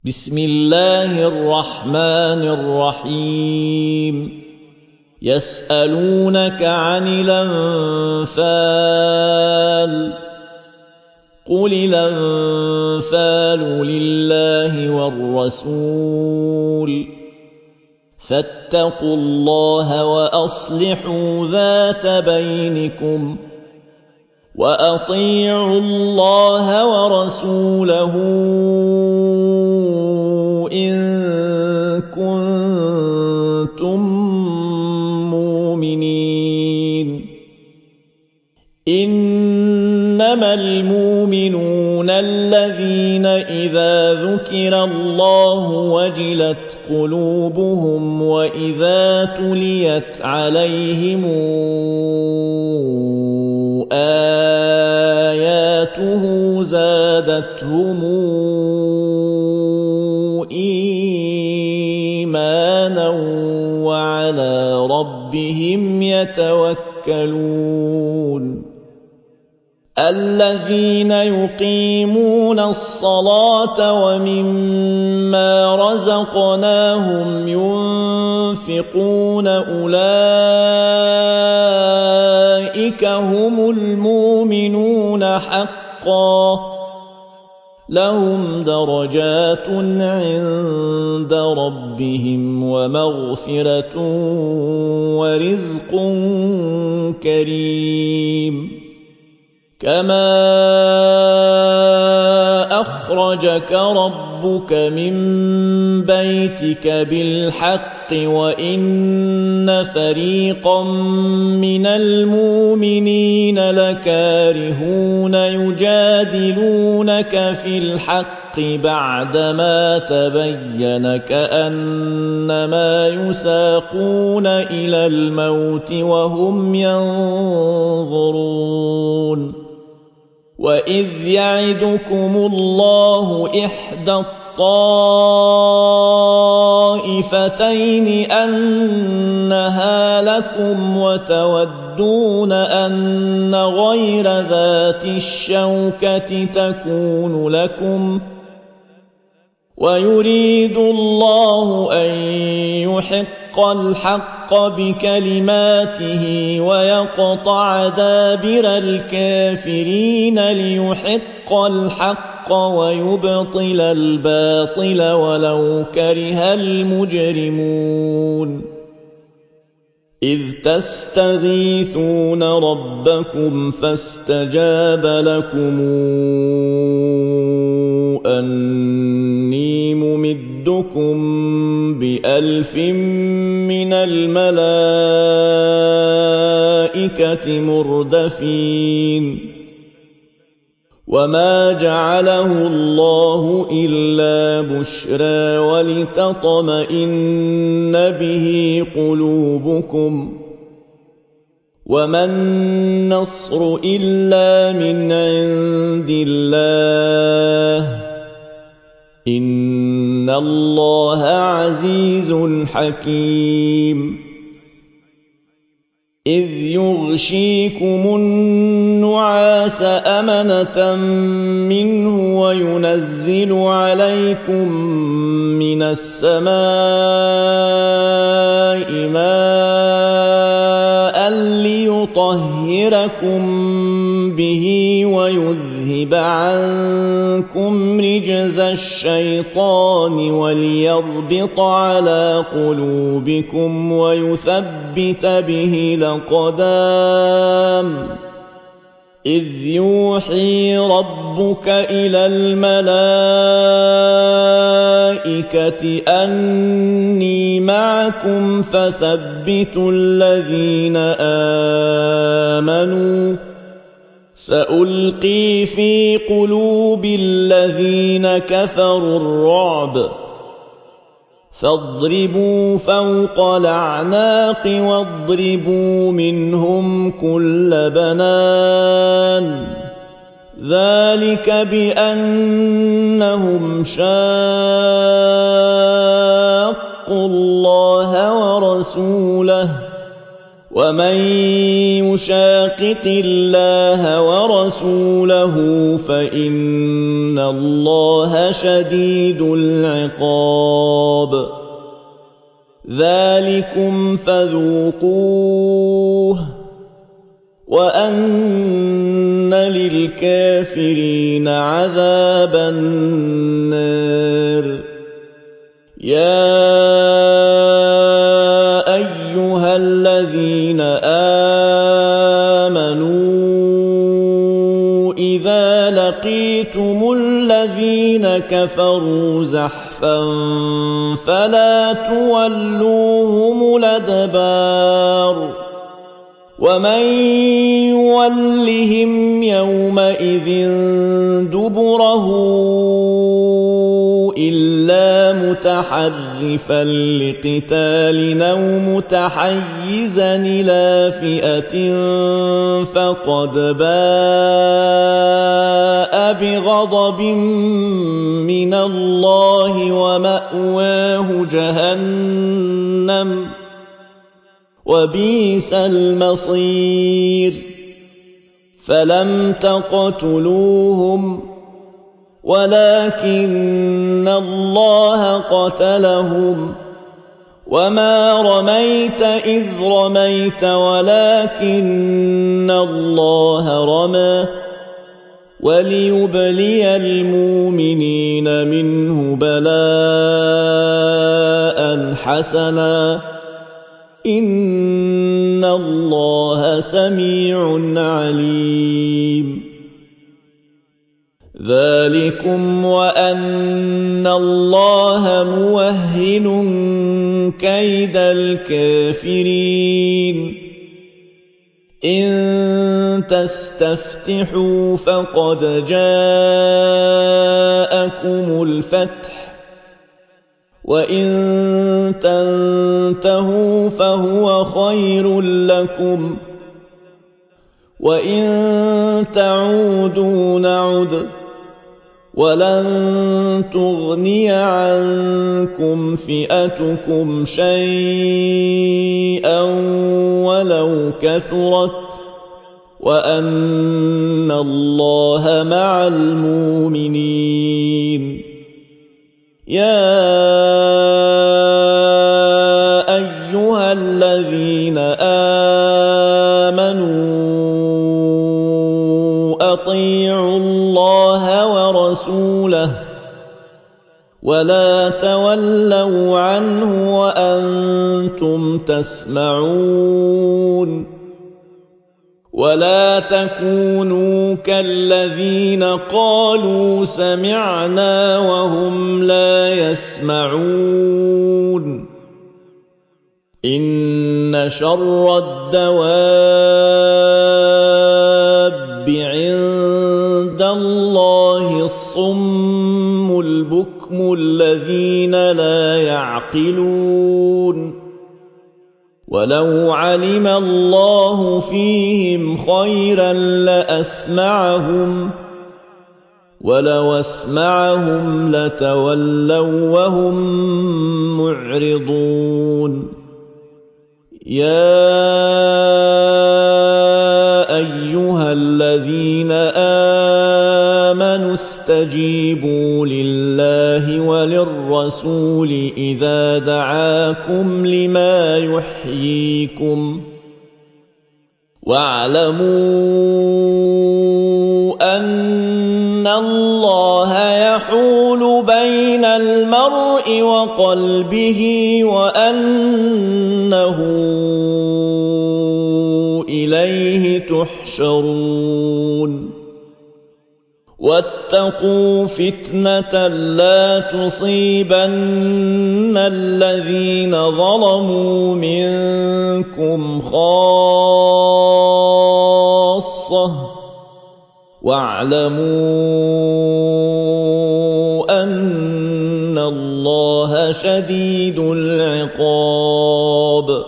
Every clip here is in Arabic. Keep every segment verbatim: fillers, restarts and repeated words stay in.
بسم الله الرحمن الرحيم يسألونك عن الأنفال قل الأنفال لله والرسول فاتقوا الله وأصلحوا ذات بينكم وأطيعوا الله ورسوله إن كنتم مؤمنين إنما المؤمنون الذين إذا ذكر الله وجلت قلوبهم وإذا تليت عليهم آياته زادتهم إيمانا وعلى ربهم يتوكلون الذين يقيمون الصلاة ومما رزقناهم ينفقون أولئك هم المؤمنون حقا لهم درجات عند ربهم ومغفرة ورزق كريم كما أخرجك ربك من بيتك بالحق وإن فريقا من المؤمنين لكارهون يجادلونك في الحق بعدما تبين كأنما يساقون إلى الموت وهم ينظرون وإذ يعدكم الله إحدى الطائفتين أنها لكم وتودون أن غير ذات الشوكة تكون لكم ويريد الله أن يحق الحق بكلماته ويقطع دابر الكافرين ليحق الحق ويبطل الباطل ولو كره المجرمون إذ تستغيثون ربكم فاستجاب لكم أني ممدكم بألف من الملائكة مردفين وما جعله الله إلا بشرى ولتطمئن به قلوبكم وما النصر إلا من عند الله إن الله عزيز حكيم إذ يغشيكم النعاس أمنة منه وينزل عليكم من السماء ماء ليطهركم به ويذهب عنكم رجز الشيطان وليربط على قلوبكم ويثبت به الأقدام إذ يوحي ربك إلى الملائكة أني معكم فثبتوا الذين آمنوا سألقي في قلوب الذين كفروا الرعب فاضربوا فوق الأعناق واضربوا منهم كل بنان ذلك بأنهم شاقوا الله ورسوله ومن يشاقق الله ورسوله فإن الله شديد العقاب ذلكم فذوقوه وأن للكافرين عذاب النار يا أيها الذين آمنوا إذا لقيتم الذين كفروا زحفا فلا تولوهم الأدبار ومن يولهم يومئذ دبره إلا متحرفا لقتال أو متحيزا إلى فئة فقد باء بغضب من الله ومأواه جهنم وبئس المصير فلم تقتلوهم ولكن الله قتلهم وما رميت إذ رميت ولكن الله رمى وليبلي المؤمنين منه بلاء حسنا إن الله سميع عليم ذلكم وأن الله موهن كيد الكافرين إن تستفتحوا فقد جاءكم الفتح وإن تنتهوا فهو خير لكم وإن تعودوا نعد ولن تغني عنكم فئتكم شيئا ولو كثرت وأن الله مع المؤمنين يا أيها الذين آمنوا أطيعوا الله ورسوله ولا تولوا عنه وأنتم تسمعون ولا تكونوا كالذين قالوا سمعنا وهم لا يسمعون إن شر الدواب عند الله الصم البكم الذين لا يعقلون ولو علم الله فيهم خيرا لأسمعهم ولو أسمعهم لتولوا وهم معرضون يا أيها الذين آمنوا استجيبوا لله وللرسول إذا دعاكم لما يحييكم واعلموا أن الله يحول بين المرء وقلبه وأنه إليه تحشرون واتقوا فتنة لا تصيبن الذين ظلموا منكم خاصة واعلموا أن الله شديد العقاب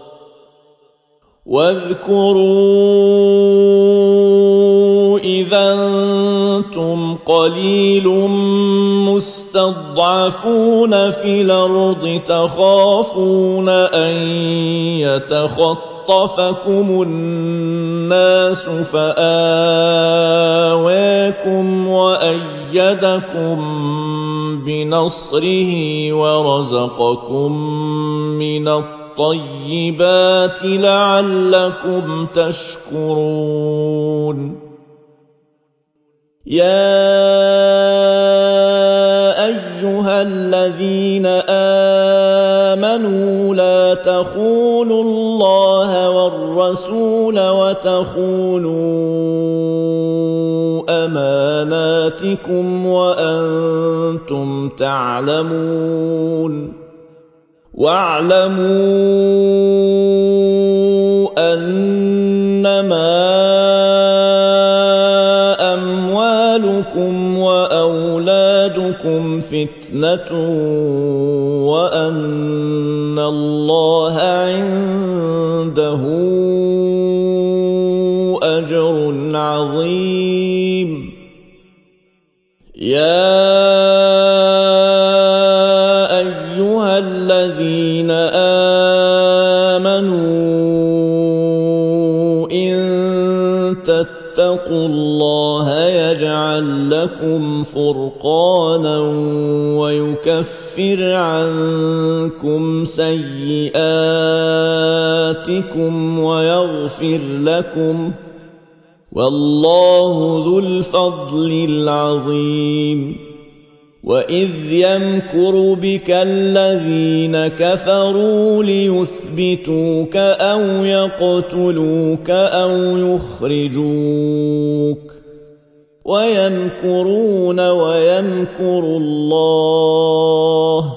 واذكروا إذا أنتم قليل مستضعفون في الأرض تخافون أن يتخطفكم فتخطفكم الناس فآواكم وأيدكم بنصره ورزقكم من الطيبات لعلكم تشكرون يا أيها الذين آمنوا لا تخونوا الله والرسول وتخونوا أماناتكم وأنتم تعلمون واعلموا أنما أموالكم وأولادكم فتنة وأن الله عنده أجر عظيم يا أيها الذين آمنوا إن تتقوا الله يجعل لكم فرقانا ويكفر عنكم سيئاتكم ويغفر لكم والله ذو الفضل العظيم وإذ يمكر بك الذين كفروا ليثبتوك أو يقتلوك أو يخرجوك ويمكرون ويمكر الله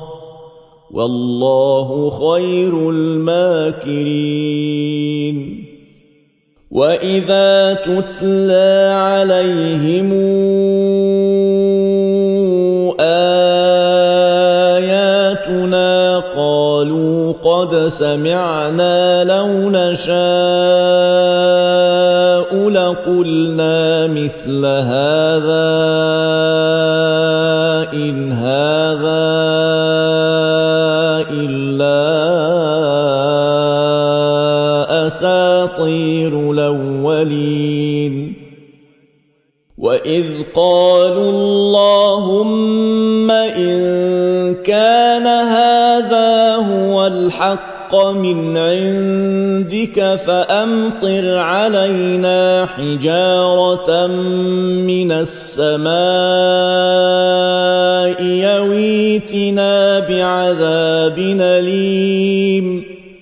والله خير الماكرين وإذا تتلى عليهم آياتنا قالوا قد سمعنا لو نشاء لقلنا مثل هذا إن هذا إلا أساطير الأولين وإذ قالوا اللهم إن كان هذا هو الحق من عندك فأمطر علينا حجارة من السماء يويتنا بعذاب أليم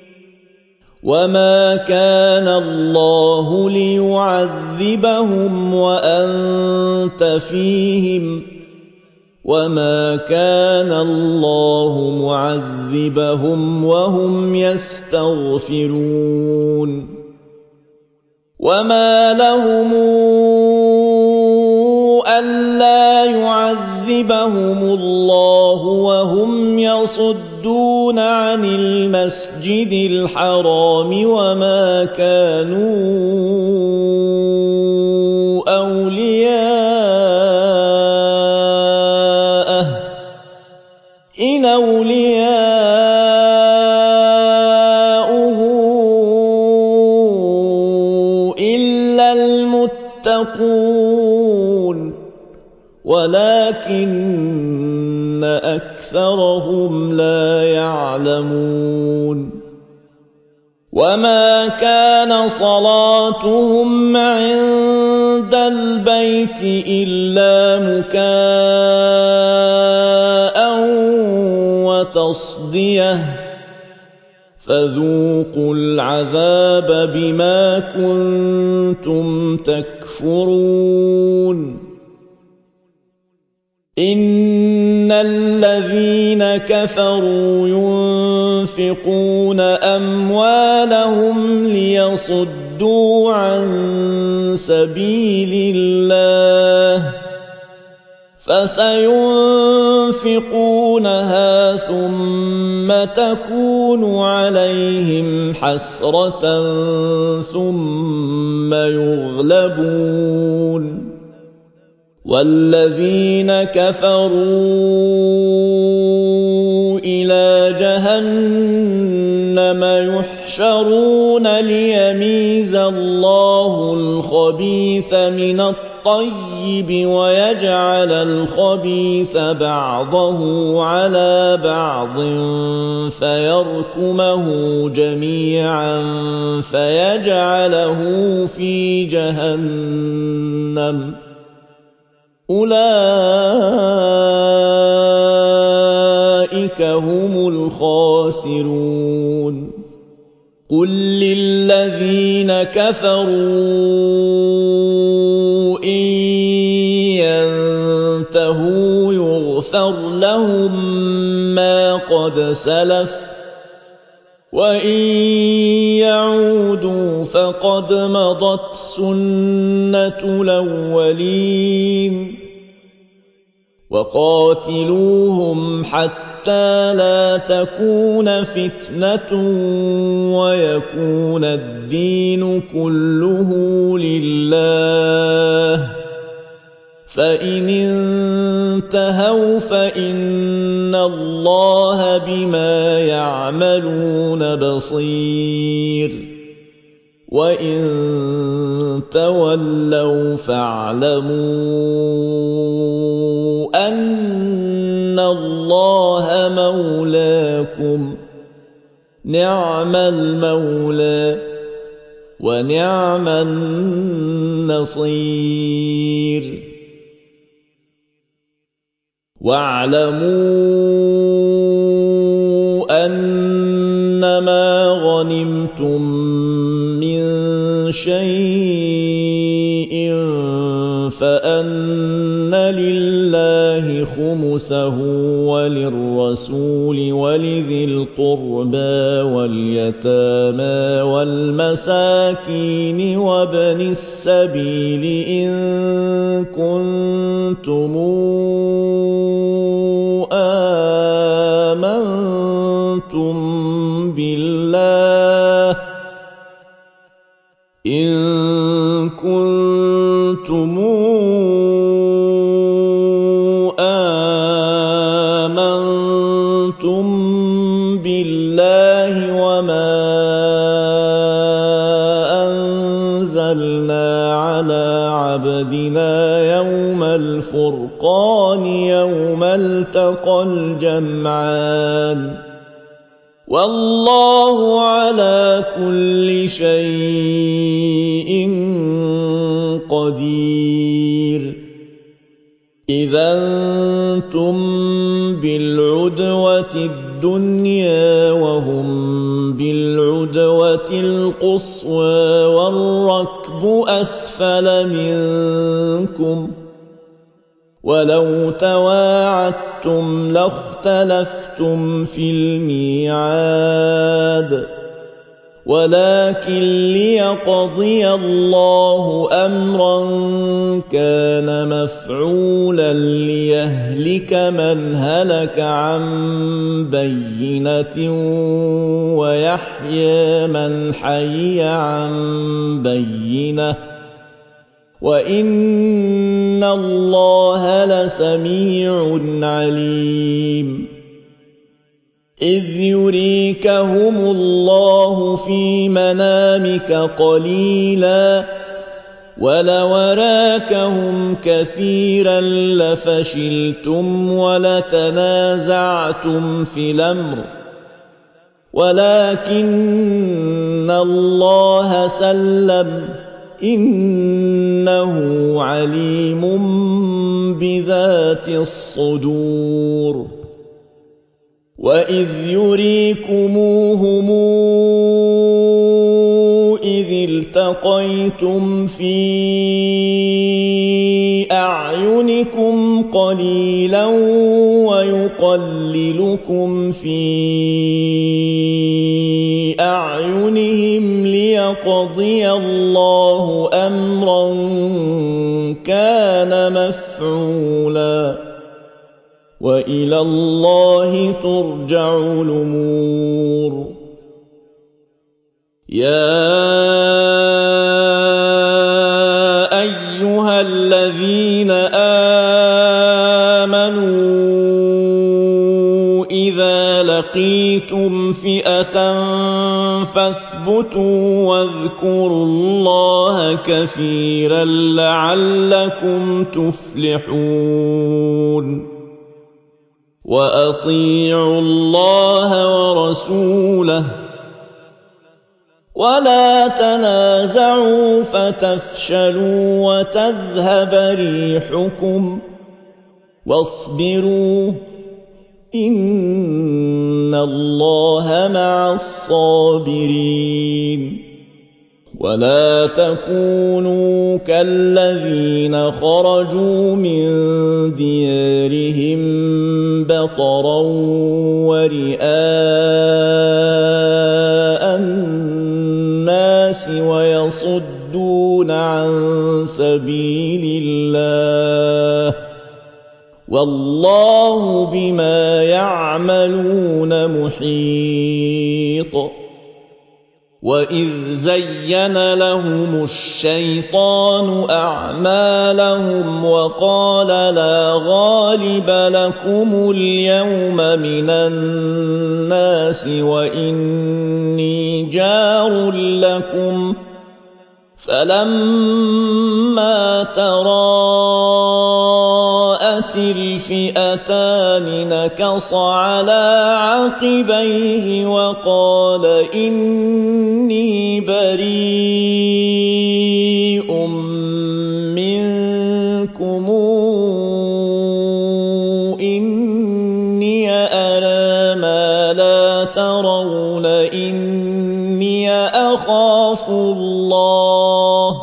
وما كان الله ليعذبهم وأنت فيهم وما كان الله معذبهم وهم يستغفرون وما لهم ألا يعذبهم الله وهم يصدون عن المسجد الحرام وما كانوا أولياءه إن أولياؤه إلا المتقون ولكن أكثرهم لا يعلمون وما كان صلاتهم عند البيت إلا مكاء وتصدية فذوقوا العذاب بما كنتم تكفرون إن الذين كفروا ينفقون أموالهم ليصدوا عن سبيل الله فسينفقونها ثم تكون عليهم حسرة ثم يغلبون والذين كفروا إلى جهنم يحشرون ليوم الخبيث من الطيب ويجعل الخبيث بعضه على بعض فيركمه جميعا فيجعله في جهنم أولئك هم الخاسرون قل للذين كفروا إن ينتهوا يغفر لهم ما قد سلف وإن يعودوا فقد مضت سنة الأولين وقاتلوهم حتى لا تكون فتنة ويكون الدين كله لله فإن انتهوا فإن الله بما يعملون بصير وإن تولوا فاعلموا أن الله مولاكم نعم المولى ونعم النصير واعلموا أنما غنمتم من شيء فأن لله خمسه وللرسول ولذي القربى واليتامى والمساكين وابن السبيل إن كنتم آمنتم بالله إن كنتم آمنتم بالله وما أنزلنا على عبدنا يوم الفرقان يوم التقى الجمعان والله على كل شيء قدير إذا أنتم بالعدوة الدنيا وهم بالعدوة القصوى والركب أسفل منكم ولو تواعدتم لاختلفتم في الميعاد ولكن ليقضي الله أمرا كان مفعولا ليهلك من هلك عن بينة ويحيى من حي عن بينة وإن الله لسميع عليم إذ يريكهم الله في منامك قليلا ولو أراكهم كثيرا لفشلتم ولتنازعتم في الأمر ولكن الله سلم إنه عليم بذات الصدور وإذ يريكموهم إذ التقيتم في أعينكم قليلا ويقللكم في أعينهم ليقضي الله أمرا كان مفعولا وإلى الله ترجع الأمور يا أيها الذين آمنوا إذا لقيتم فئة فاثبتوا واذكروا الله كثيرا لعلكم تفلحون وأطيعوا الله ورسوله ولا تنازعوا فتفشلوا وتذهب ريحكم واصبروا إن الله مع الصابرين ولا تكونوا كالذين خرجوا من ديارهم بطرا ورئاء الناس ويصدون عن سبيل الله والله بما يعملون محيط وإذ زين لهم الشيطان أعمالهم وقال لا غالب لكم اليوم من الناس وإني جار لكم فلما تراءت الفئتان نكص على عقبيه وقال إني بريء منكم إني أرى ما لا ترون إني أخاف الله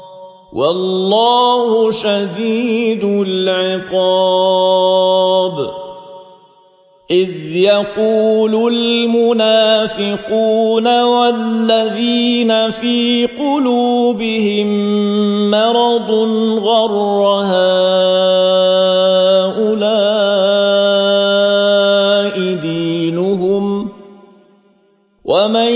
والله شديد العقاب إذ يقول المنافقون والذين في قلوبهم مرض غر هؤلاء دينهم ومن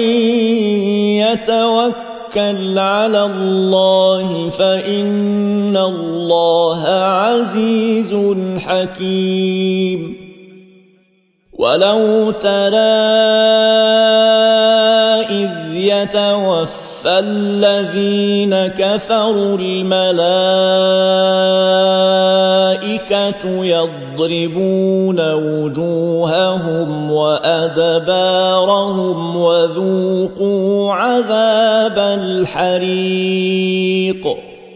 يتوكل على الله فإن الله عزيز حكيم ولو ترى إذ يتوفى الذين كفروا الملائكة يضربون وجوههم وأدبارهم وذوقوا عذاب الحريق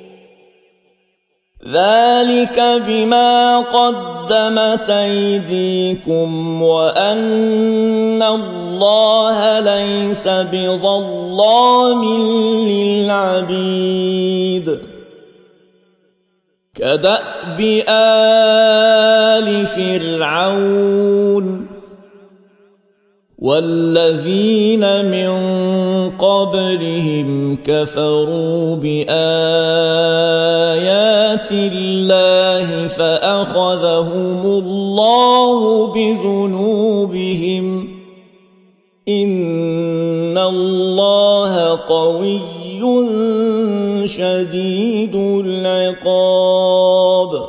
ذلك بما قدمت أيديكم وأن الله ليس بظلام للعبيد كدأب آل فرعون والذين من قبلهم كفروا بآيات الله فأخذهم الله بذنوبهم إن الله قوي شديد العقاب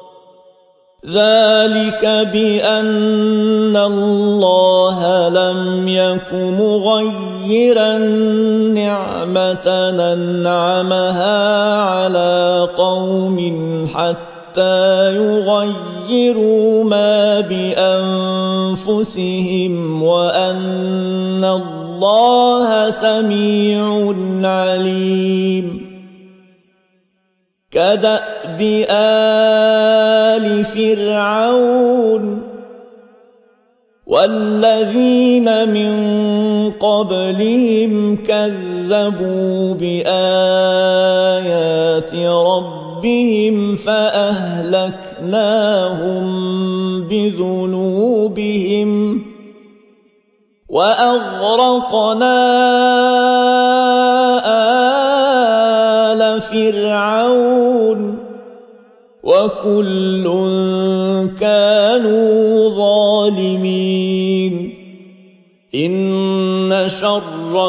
ذلك بأن الله لم يك مغيرا نعمة أنعمها على قوم حتى يغيروا ما بأنفسهم وأن الله سميع عليم كدأب آل فرعون والذين من قبلهم كذبوا بآيات ربهم فأهلكناهم بذنوبهم وأغرقنا آل فرعون وكل كانوا ظالمين إن شر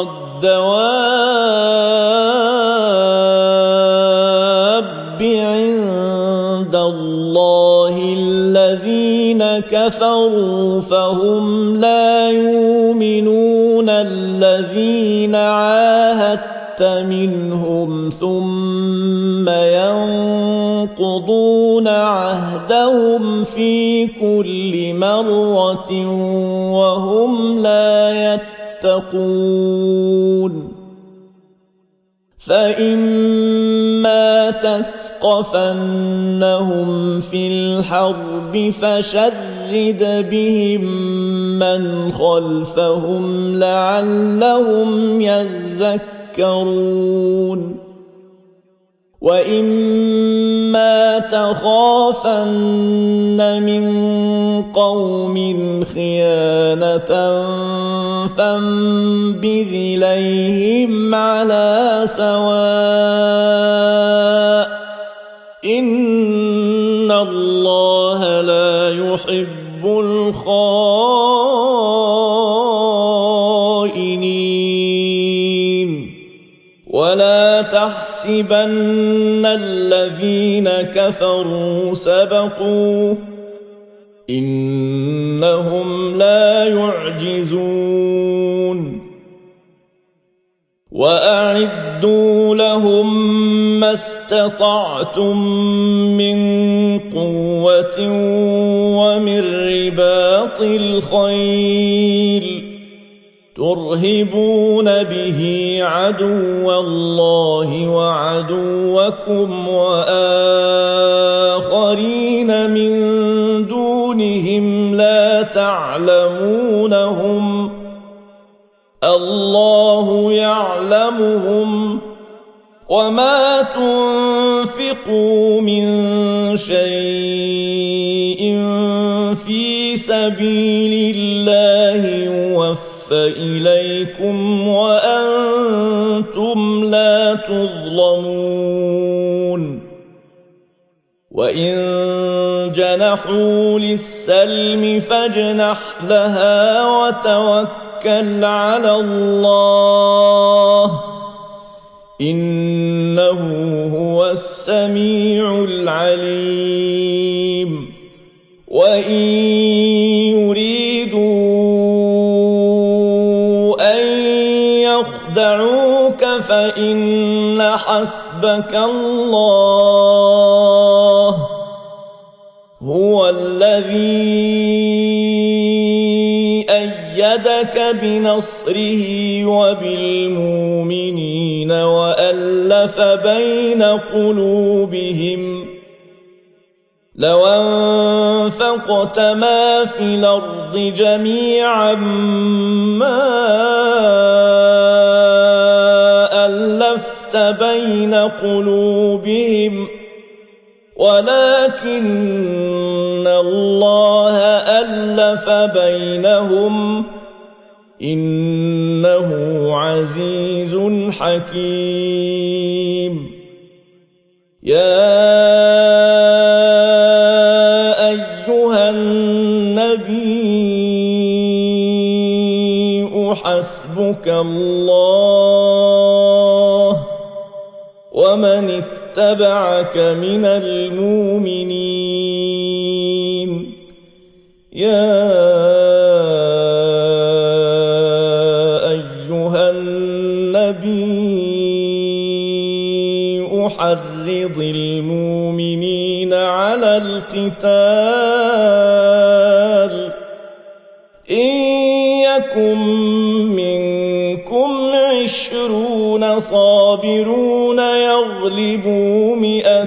الدواب عند الله الذين كفروا فهم لا يؤمنون الذين عاهدت منهم ثم ينقضون عهدهم في كل مرة وهم لا يتقون فإما تثقفنهم في الحرب فشرد بهم من خلفهم لعلهم يذكرون وإما تخافن من قوم خيانة فانبذ إليهم على سواء إن الله لا يحب الخائنين ولا تحسبن الذين كفروا سبقوا إنهم لا يعجزون وأعدوا لهم ما استطعتم من قوة ومن رباط الخيل ترهبون به عدو الله وعدوكم وآخرين من دونهم لا تعلمونهم الله يعلمهم وما تنفقوا من شيء في سبيل الله يوفى إليكم وأنتم لا تظلمون وإن جنحوا للسلم فاجنح لها وتوكل على الله إنه هو السميع العليم وإن يريدوا أن يخدعوك فإن حسبك الله هو الذي أيدك بنصره وبالمؤمنين وألف بين قلوبهم لو أنفقت ما في الأرض جميعا ما ألفت بين قلوبهم ولكن الله ألف بينهم إنه عزيز حكيم يا أيها النبي حسبك الله ومن اتبعك من المؤمنين يا أيها النبي حرض المؤمنين على القتال إن يكن منكم عشرون صابرون يغلبوا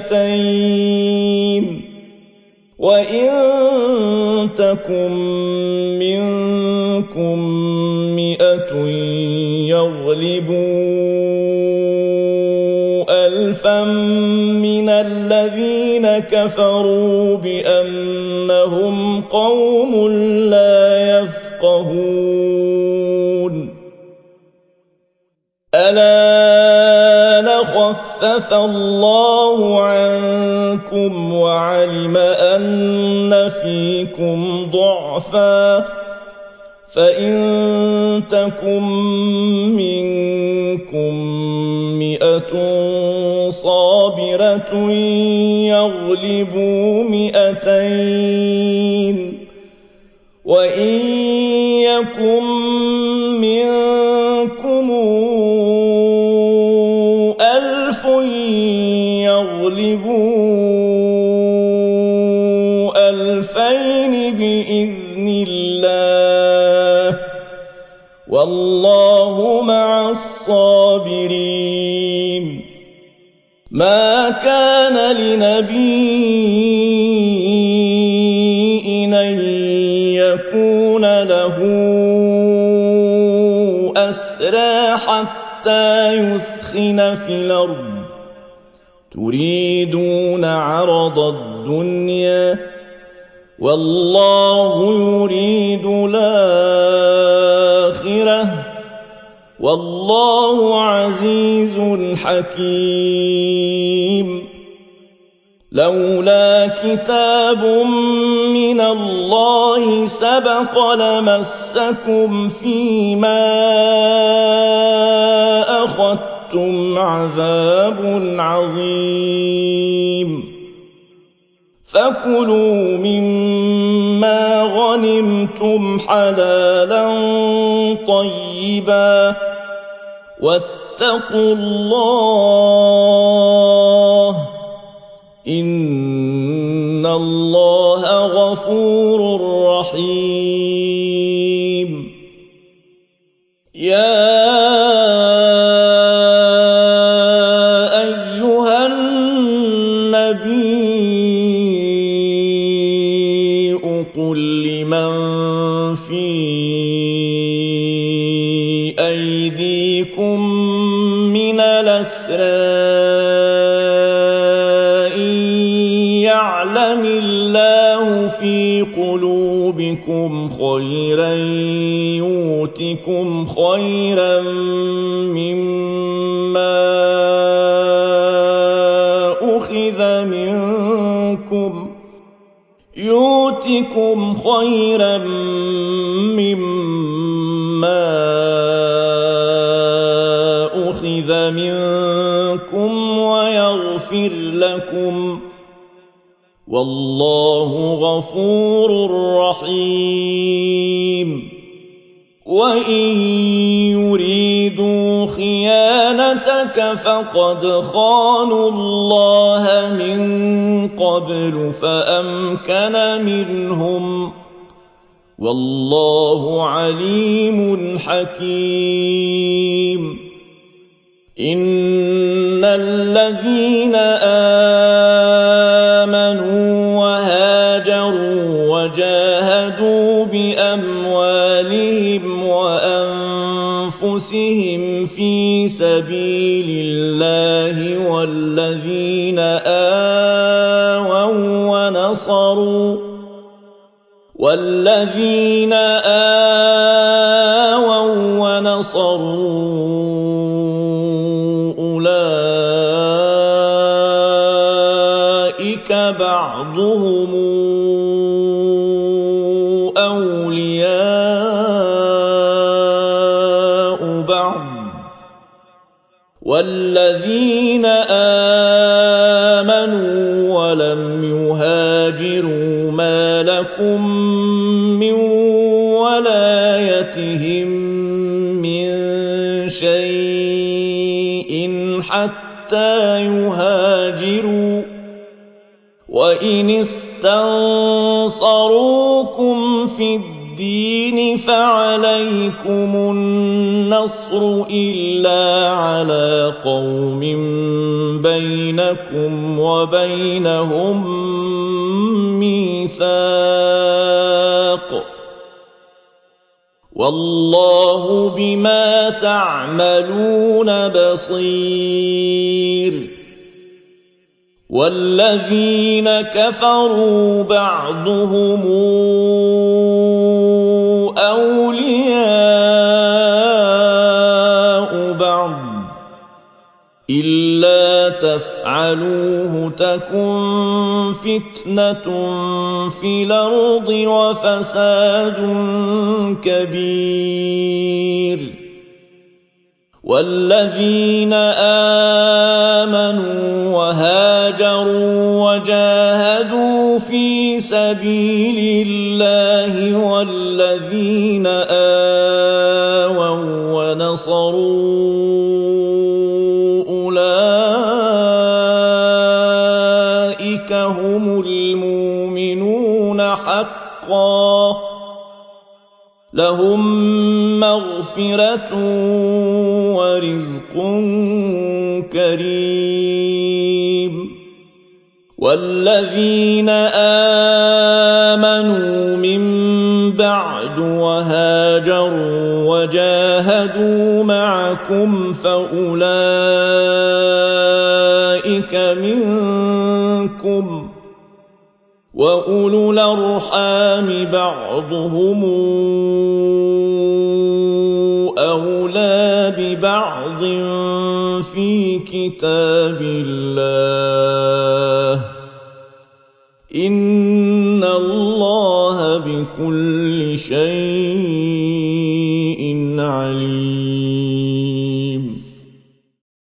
مئتين وإن تكن منكم مئة يغلبوا ألفا من الذين كفروا بأنهم قوم لا يفقهون ألا خفف الله عنكم وعلم أن فيكم ضعفا فإن تكن منكم مئة صابرة يغلبوا مئتين وإن يكن منكم ألف يغلبوا ألفين بإذن الله والله مع الصابرين. ما كان لنبي أن يكون له أسرى حتى يثخن في الأرض تريدون عرض الدنيا والله يريد الآخرة والله عزيز حكيم. لولا كتاب من الله سبق لمسكم فيما أخذتم عذاب عظيم. فكلوا مما غنمتم حلالا طيبا واتقوا الله إن الله غفور رحيم. يا أيها النبي قل لمن في أيديكم من الأسرى يعلم الله في قلوبكم خيرا يؤتكم خيرا مما أخذ منكم يؤتكم خيرا مما أخذ منكم ويغفر لكم والله غفور رحيم. وإن يريدوا خيانتك فقد خانوا الله من قبل فأمكن منهم والله عليم حكيم. إن الذين آمنوا وهاجروا وجاهدوا بأموالهم وأنفسهم في سبيل الله والذين آووا ونصروا والذين آووا ونصروا أولئك بعضهم أولياء بعض والذين آمنوا ولم يهاجروا ما لكم من ولايتهم من شيء حتى يهاجروا وإن استنصروكم في الدين فعليكم النصر إلا على قوم بينكم وبينهم ميثاق والله بما تعملون بصير. والذين كفروا بعضهم أولياء بعض إلا تفعلوه تكن فتنة في الأرض وفساد كبير. والذين آمنوا وهاجروا وجاهدوا في سبيل الله والذين آووا ونصروا أولئك هم المؤمنون حقا لهم مغفرة ورزق كريم والذين آمنوا من بعد وهاجروا وجاهدوا معكم فأولئك منكم وأولو الأرحام بعضهم أولى ببعض في كتاب الله إن الله بكل شيء